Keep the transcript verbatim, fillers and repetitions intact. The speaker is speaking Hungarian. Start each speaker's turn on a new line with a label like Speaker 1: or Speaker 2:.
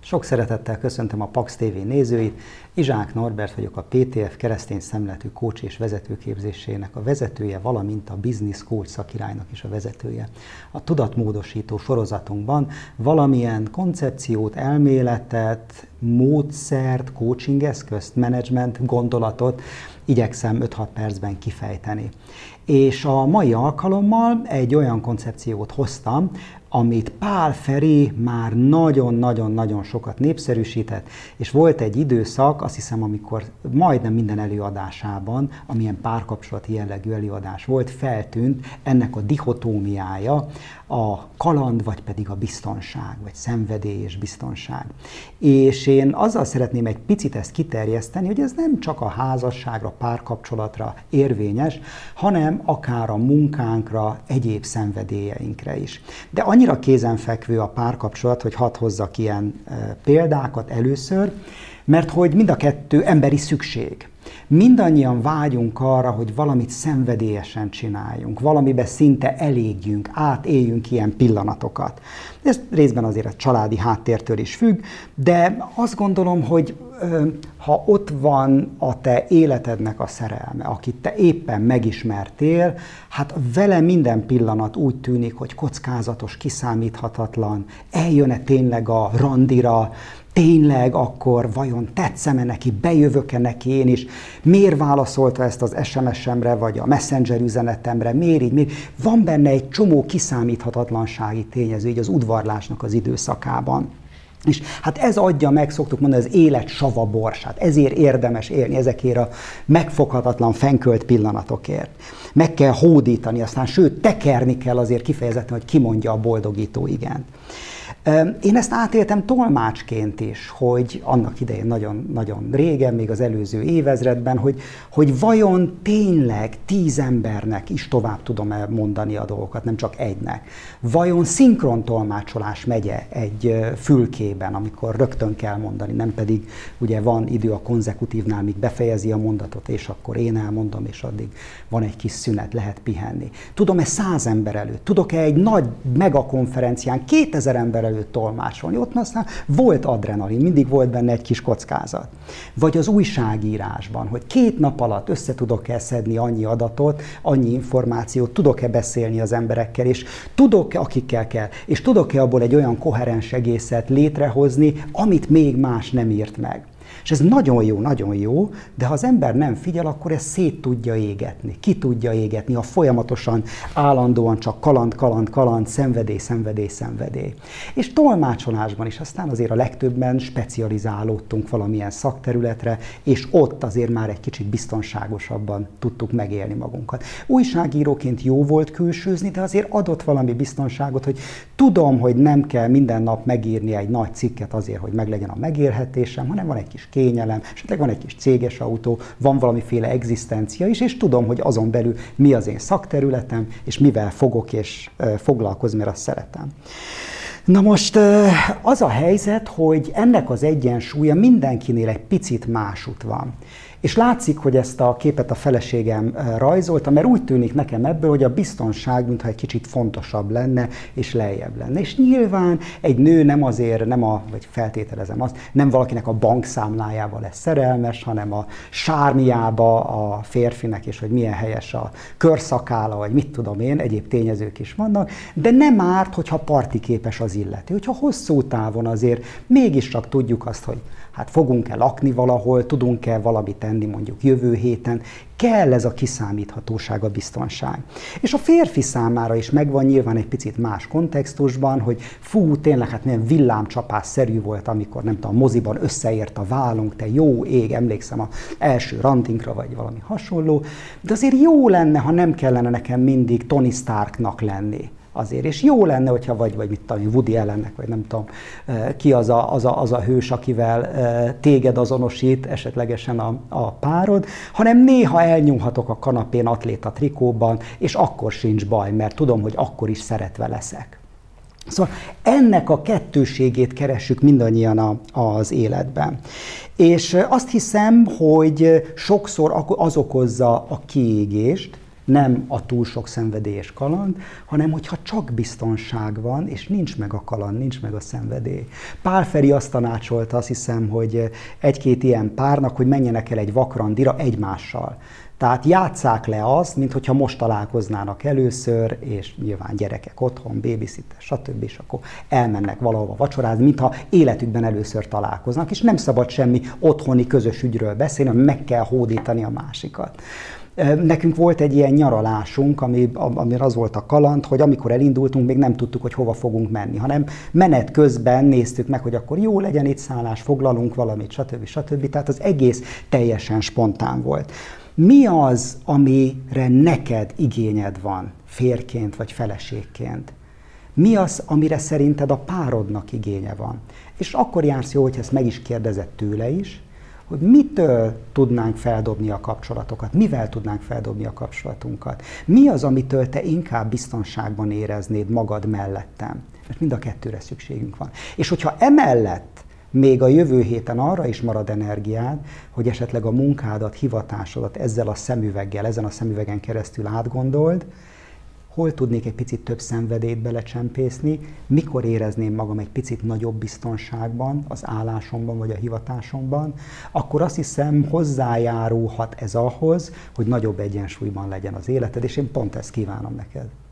Speaker 1: Sok szeretettel köszöntöm a Pax té vé nézőit. Izsák Norbert vagyok, a pé té ef keresztény szemletű coach és vezetőképzésének a vezetője, valamint a Business Coach szakirálynak is a vezetője. A tudatmódosító sorozatunkban valamilyen koncepciót, elméletet, módszert, coaching eszközt, menedzsment gondolatot igyekszem öt-hat percben kifejteni. És a mai alkalommal egy olyan koncepciót hoztam, amit Pál Feri már nagyon-nagyon-nagyon sokat népszerűsített, és volt egy időszak, azt hiszem, amikor majdnem minden előadásában, amilyen párkapcsolati jellegű előadás volt, feltűnt ennek a dihotómiája, a kaland, vagy pedig a biztonság, vagy szenvedély és biztonság. És én azzal szeretném egy picit ezt kiterjeszteni, hogy ez nem csak a házasságra, párkapcsolatra érvényes, hanem akár a munkánkra, egyéb szenvedélyeinkre is. De annyira kézenfekvő a párkapcsolat, hogy hadd hozzak ilyen e, példákat először, mert hogy mind a kettő emberi szükség. Mindannyian vágyunk arra, hogy valamit szenvedélyesen csináljunk, valamiben szinte elégjünk, átéljünk ilyen pillanatokat. Ez részben azért a családi háttértől is függ, de azt gondolom, hogy ha ott van a te életednek a szerelme, akit te éppen megismertél, hát vele minden pillanat úgy tűnik, hogy kockázatos, kiszámíthatatlan, eljön-e tényleg a randira, tényleg akkor vajon tetszem-e neki, bejövök-e neki én is, miért válaszolta ezt az es em es-emre, vagy a Messenger üzenetemre, miért így, miért? Van benne egy csomó kiszámíthatatlansági tényező, így az udvarlásnak az időszakában. És hát ez adja meg, szoktuk mondani, az élet savaborsát. Ezért érdemes élni, ezekért a megfoghatatlan, fenkölt pillanatokért. Meg kell hódítani, aztán sőt, tekerni kell azért kifejezetten, hogy kimondja a boldogító igent. Én ezt átéltem tolmácsként is, hogy annak idején nagyon-nagyon régen, még az előző évezredben, hogy, hogy vajon tényleg tíz embernek is tovább tudom mondani a dolgokat, nem csak egynek. Vajon szinkron tolmácsolás megye egy fülkében, amikor rögtön kell mondani, nem pedig ugye van idő a konzekutívnál, míg befejezi a mondatot, és akkor én elmondom, és addig van egy kis szünet, lehet pihenni. Tudom-e száz ember előtt? Tudok-e egy nagy megakonferencián kétezer ember előtt tolmácsolni? Ott aztán volt adrenalin, mindig volt benne egy kis kockázat. Vagy az újságírásban, hogy két nap alatt össze tudok-e szedni annyi adatot, annyi információt, tudok-e beszélni az emberekkel, és tudok-e, akikkel kell, és tudok-e abból egy olyan koherens egészet létrehozni, amit még más nem írt meg. És ez nagyon jó, nagyon jó, de ha az ember nem figyel, akkor ez szét tudja égetni, ki tudja égetni, ha folyamatosan, állandóan csak kaland, kaland, kaland, szenvedély, szenvedély, szenvedély. És tolmácsolásban is aztán azért a legtöbben specializálódtunk valamilyen szakterületre, és ott azért már egy kicsit biztonságosabban tudtuk megélni magunkat. Újságíróként jó volt külsőzni, de azért adott valami biztonságot, hogy tudom, hogy nem kell minden nap megírni egy nagy cikket azért, hogy meglegyen a megélhetésem, hanem van egy kis kényelem, esetleg van egy kis céges autó, van valamiféle egzisztencia is, és tudom, hogy azon belül mi az én szakterületem, és mivel fogok és foglalkozni, mert azt szeretem. Na most az a helyzet, hogy ennek az egyensúlya mindenkinél egy picit másút van. És látszik, hogy ezt a képet a feleségem rajzolta, mert úgy tűnik nekem ebből, hogy a biztonság mintha egy kicsit fontosabb lenne, és lejjebb lenne. És nyilván egy nő nem azért, nem a, vagy feltételezem azt, nem valakinek a bankszámlájába lesz szerelmes, hanem a sármiába a férfinek, és hogy milyen helyes a körszakála, vagy mit tudom én, egyéb tényezők is vannak, de nem árt, hogyha partiképes az illető. Hogyha hosszú távon azért mégiscsak tudjuk azt, hogy hát fogunk-e lakni valahol, tudunk-e valamit tenni mondjuk jövő héten, kell ez a kiszámíthatóság, a biztonság. És a férfi számára is megvan nyilván egy picit más kontextusban, hogy fú, tényleg hát milyen villámcsapásszerű volt, amikor nem tudom, moziban összeért a vállunk, te jó ég, emlékszem az első randinkra, vagy valami hasonló, de azért jó lenne, ha nem kellene nekem mindig Tony Starknak lenni. Azért, és jó lenne, hogyha vagy, vagy mit tudom, Woody Allennek, vagy nem tudom, ki az a, az a, az a hős, akivel téged azonosít esetlegesen a, a párod, hanem néha elnyúlhatok a kanapén atléta trikóban, és akkor sincs baj, mert tudom, hogy akkor is szeretve leszek. Szóval ennek a kettőségét keressük mindannyian a, az életben. És azt hiszem, hogy sokszor az okozza a kiégést, nem a túl sok szenvedély és kaland, hanem hogyha csak biztonság van, és nincs meg a kaland, nincs meg a szenvedély. Pál Feri azt tanácsolta, azt hiszem, hogy egy-két ilyen párnak, hogy menjenek el egy vakrandira egymással. Tehát játsszák le azt, mintha most találkoznának először, és nyilván gyerekek otthon, babysitter, stb. És akkor elmennek valahova vacsorázni, mintha életükben először találkoznak, és nem szabad semmi otthoni közös ügyről beszélni, hanem meg kell hódítani a másikat. Nekünk volt egy ilyen nyaralásunk, ami, amire az volt a kaland, hogy amikor elindultunk, még nem tudtuk, hogy hova fogunk menni, hanem menet közben néztük meg, hogy akkor jó legyen itt szállás, foglalunk valamit, stb. stb. Tehát az egész teljesen spontán volt. Mi az, amire neked igényed van, férként vagy feleségként? Mi az, amire szerinted a párodnak igénye van? És akkor jársz jó, hogy ezt meg is kérdezed tőle is, hogy mitől tudnánk feldobni a kapcsolatokat, mivel tudnánk feldobni a kapcsolatunkat. Mi az, amitől te inkább biztonságban éreznéd magad mellettem? Mert mind a kettőre szükségünk van. És hogyha emellett még a jövő héten arra is marad energiád, hogy esetleg a munkádat, hivatásodat ezzel a szemüveggel, ezen a szemüvegen keresztül átgondold, hol tudnék egy picit több szenvedélyt belecsempészni, mikor érezném magam egy picit nagyobb biztonságban, az állásomban vagy a hivatásomban, akkor azt hiszem hozzájárulhat ez ahhoz, hogy nagyobb egyensúlyban legyen az életed, és én pont ezt kívánom neked.